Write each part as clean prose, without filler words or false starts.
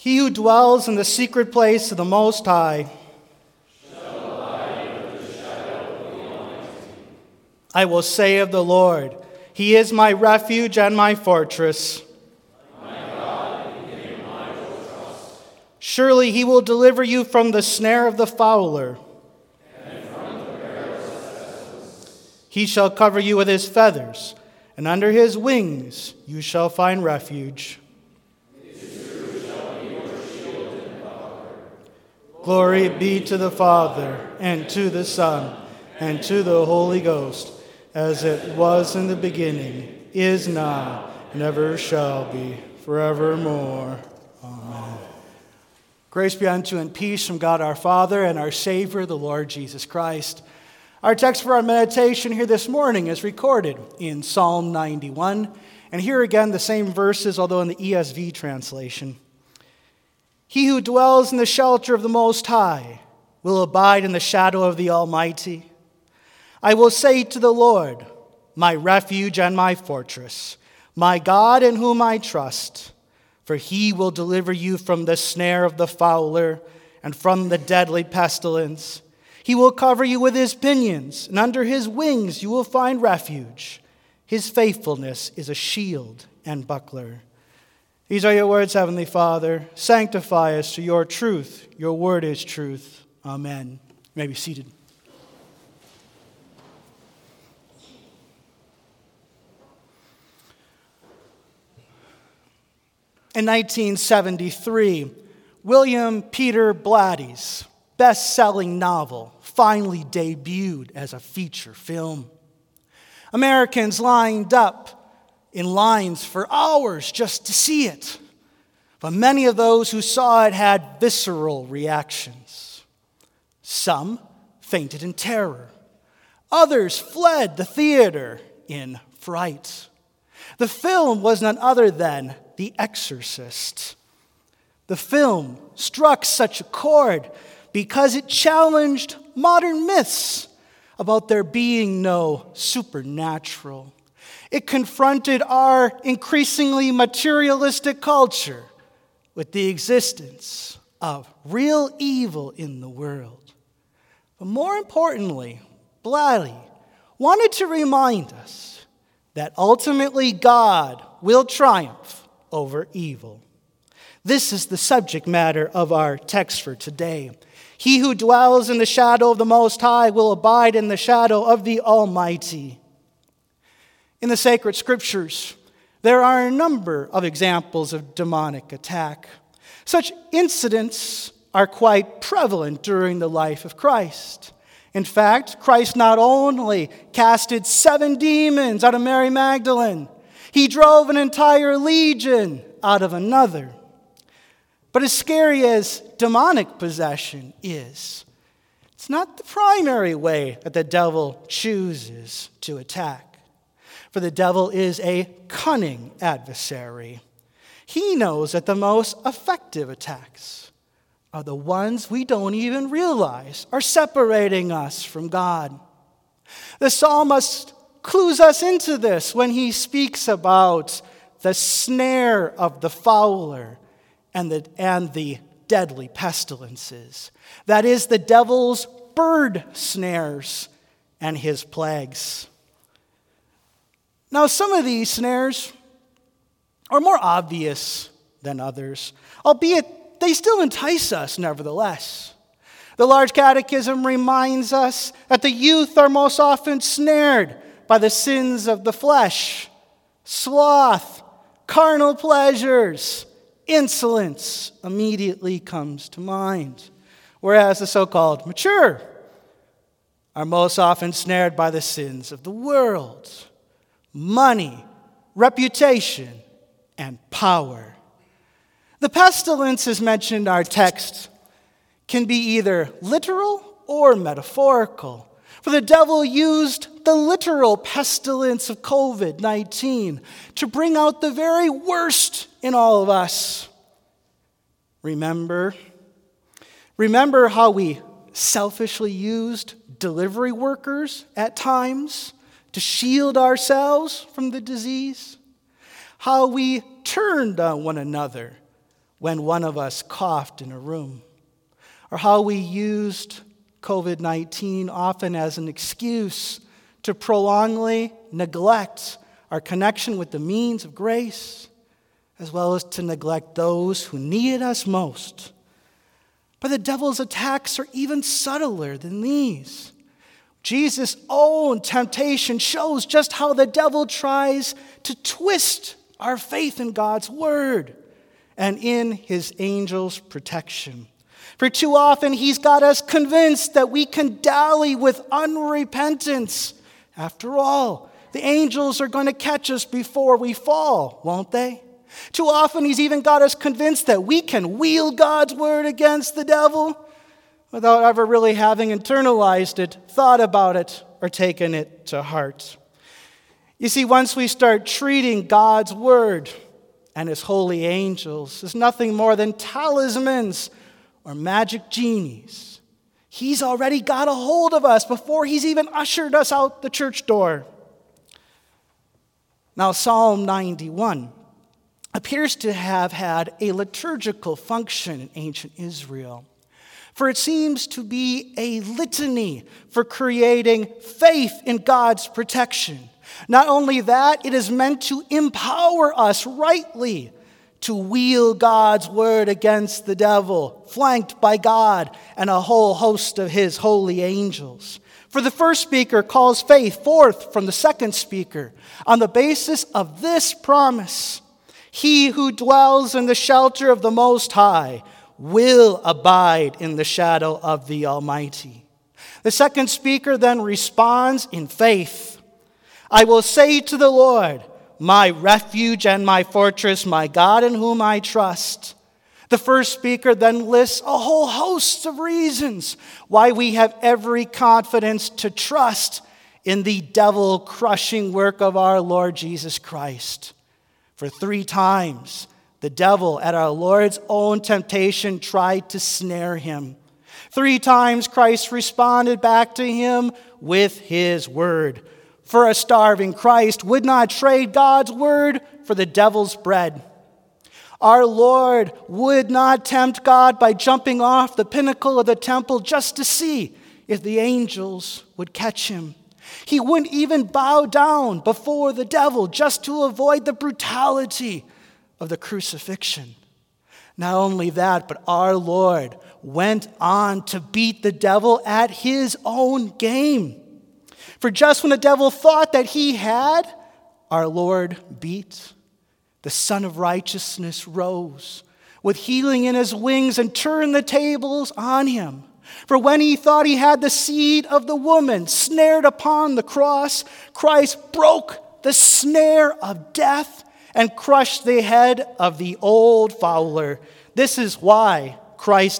He who dwells in the secret place of the Most High shall abide under the shadow of the Almighty. I will say of the Lord, He is my refuge and my fortress. My God, in Him I will trust. Surely He will deliver you from the snare of the fowler. And from the perilous pestilence. He shall cover you with His feathers, and under His wings you shall find refuge. Glory be to the Father, and to the Son, and to the Holy Ghost, as it was in the beginning, is now, and ever shall be, forevermore. Amen. Grace be unto and peace from God our Father and our Savior, the Lord Jesus Christ. Our text for our meditation here this morning is recorded in Psalm 91, and here again the same verses, although in the ESV translation. He who dwells in the shelter of the Most High will abide in the shadow of the Almighty. I will say to the Lord, my refuge and my fortress, my God in whom I trust, for He will deliver you from the snare of the fowler and from the deadly pestilence. He will cover you with His pinions, and under His wings you will find refuge. His faithfulness is a shield and buckler. These are your words, Heavenly Father. Sanctify us through your truth. Your word is truth. Amen. You may be seated. In 1973, William Peter Blatty's best-selling novel finally debuted as a feature film. Americans lined up in lines for hours just to see it. But many of those who saw it had visceral reactions. Some fainted in terror. Others fled the theater in fright. The film was none other than The Exorcist. The film struck such a chord because it challenged modern myths about there being no supernatural. It confronted our increasingly materialistic culture with the existence of real evil in the world. But more importantly, Blatty wanted to remind us that ultimately God will triumph over evil. This is the subject matter of our text for today. He who dwells in the shadow of the Most High will abide in the shadow of the Almighty. In the sacred scriptures, there are a number of examples of demonic attack. Such incidents are quite prevalent during the life of Christ. In fact, Christ not only casted 7 demons out of Mary Magdalene, He drove an entire legion out of another. But as scary as demonic possession is, it's not the primary way that the devil chooses to attack. For the devil is a cunning adversary. He knows that the most effective attacks are the ones we don't even realize are separating us from God. The psalmist clues us into this when he speaks about the snare of the fowler and the deadly pestilences. That is, the devil's bird snares and his plagues. Now, some of these snares are more obvious than others, albeit they still entice us nevertheless. The Large Catechism reminds us that the youth are most often snared by the sins of the flesh, sloth, carnal pleasures, insolence immediately comes to mind, whereas the so-called mature are most often snared by the sins of the world, money, reputation, and power. The pestilences mentioned in our text can be either literal or metaphorical. For the devil used the literal pestilence of COVID-19 to bring out the very worst in all of us. Remember how we selfishly used delivery workers at times to shield ourselves from the disease? How we turned on one another when one of us coughed in a room, or how we used COVID-19 often as an excuse to prolongly neglect our connection with the means of grace, as well as to neglect those who needed us most. But the devil's attacks are even subtler than these. Jesus' own temptation shows just how the devil tries to twist our faith in God's word and in his angels' protection. For too often, he's got us convinced that we can dally with unrepentance. After all, the angels are going to catch us before we fall, won't they? Too often, he's even got us convinced that we can wield God's word against the devil without ever really having internalized it, thought about it, or taken it to heart. You see, once we start treating God's word and his holy angels as nothing more than talismans or magic genies, he's already got a hold of us before he's even ushered us out the church door. Now, Psalm 91 appears to have had a liturgical function in ancient Israel, for it seems to be a litany for creating faith in God's protection. Not only that, it is meant to empower us rightly to wield God's word against the devil, flanked by God and a whole host of his holy angels. For the first speaker calls faith forth from the second speaker on the basis of this promise: he who dwells in the shelter of the Most High will abide in the shadow of the Almighty. The second speaker then responds in faith: I will say to the Lord, my refuge and my fortress, my God in whom I trust. The first speaker then lists a whole host of reasons why we have every confidence to trust in the devil-crushing work of our Lord Jesus Christ. For 3 times, the devil, at our Lord's own temptation, tried to snare him. 3 times, Christ responded back to him with his word. For a starving Christ would not trade God's word for the devil's bread. Our Lord would not tempt God by jumping off the pinnacle of the temple just to see if the angels would catch him. He wouldn't even bow down before the devil just to avoid the brutality of the crucifixion. Not only that, but our Lord went on to beat the devil at his own game. For just when the devil thought that he had, our Lord beat. The Son of Righteousness rose with healing in his wings and turned the tables on him. For when he thought he had the seed of the woman snared upon the cross, Christ broke the snare of death and crushed the head of the old fowler. This is how Christ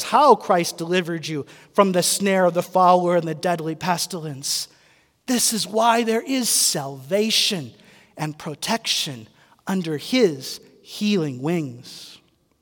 delivered you from the snare of the fowler and the deadly pestilence. This is why there is salvation and protection under his healing wings.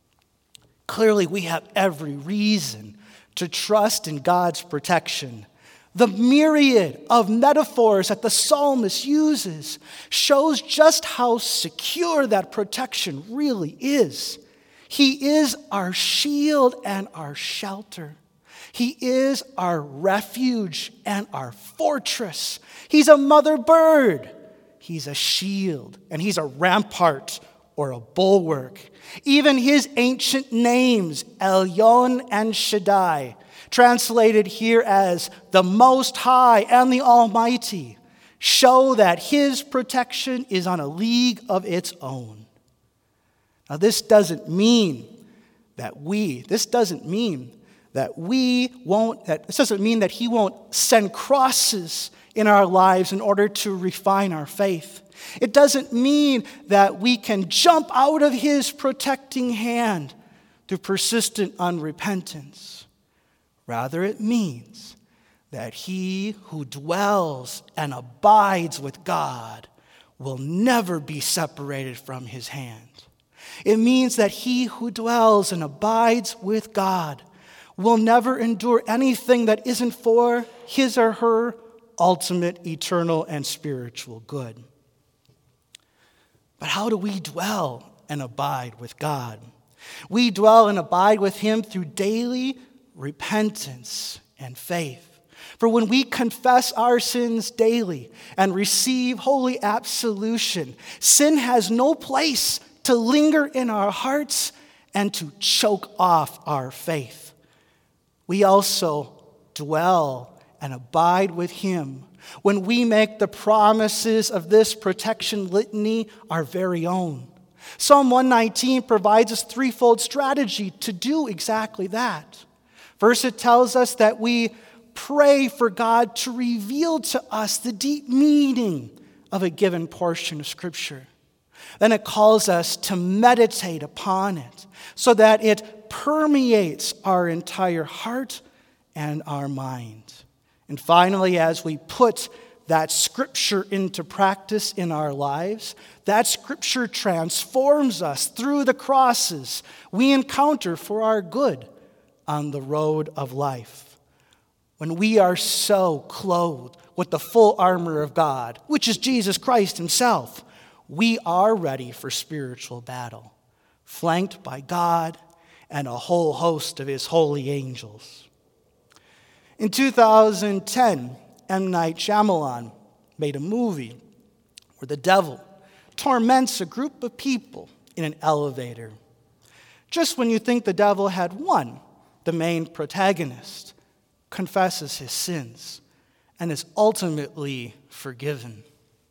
Clearly, we have every reason to trust in God's protection. The myriad of metaphors that the psalmist uses shows just how secure that protection really is. He is our shield and our shelter. He is our refuge and our fortress. He's a mother bird. He's a shield, and he's a rampart or a bulwark. Even his ancient names, Elyon and Shaddai, translated here as the Most High and the Almighty, show that his protection is on a league of its own. Now, this doesn't mean that he won't send crosses in our lives in order to refine our faith. It doesn't mean that we can jump out of his protecting hand through persistent unrepentance. Rather, it means that he who dwells and abides with God will never be separated from his hand. It means that he who dwells and abides with God will never endure anything that isn't for his or her ultimate, eternal, and spiritual good. But how do we dwell and abide with God? We dwell and abide with him through daily repentance and faith. For when we confess our sins daily and receive holy absolution, sin has no place to linger in our hearts and to choke off our faith. We also dwell and abide with him when we make the promises of this protection litany our very own. Psalm 119 provides us threefold strategy to do exactly that. First, it tells us that we pray for God to reveal to us the deep meaning of a given portion of Scripture. Then it calls us to meditate upon it so that it permeates our entire heart and our mind. And finally, as we put that Scripture into practice in our lives, that Scripture transforms us through the crosses we encounter for our good on the road of life. When we are so clothed with the full armor of God, which is Jesus Christ himself, we are ready for spiritual battle, flanked by God and a whole host of his holy angels. In 2010, M. Night Shyamalan made a movie where the devil torments a group of people in an elevator. Just when you think the devil had won, the main protagonist confesses his sins and is ultimately forgiven.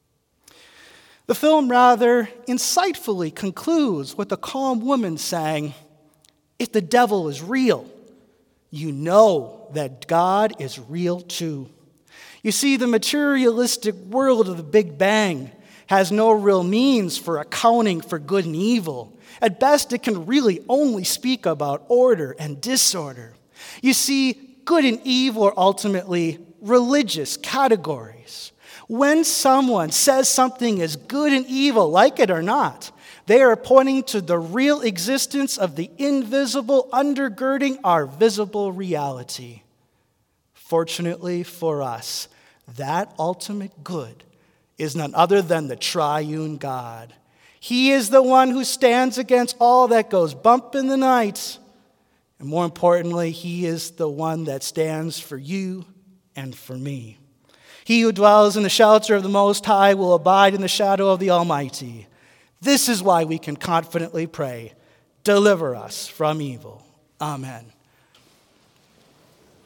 The film rather insightfully concludes with a calm woman saying, "If the devil is real, you know that God is real too." You see, the materialistic world of the Big Bang has no real means for accounting for good and evil. At best, it can really only speak about order and disorder. You see, good and evil are ultimately religious categories. When someone says something is good and evil, like it or not, they are pointing to the real existence of the invisible undergirding our visible reality. Fortunately for us, that ultimate good is none other than the triune God. He is the one who stands against all that goes bump in the night. And more importantly, he is the one that stands for you and for me. He who dwells in the shelter of the Most High will abide in the shadow of the Almighty. This is why we can confidently pray, "Deliver us from evil." Amen.